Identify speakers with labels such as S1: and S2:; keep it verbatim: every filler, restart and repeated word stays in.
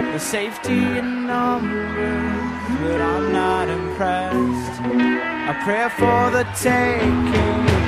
S1: the safety in numbers, but I'm not impressed. I pray for the taking.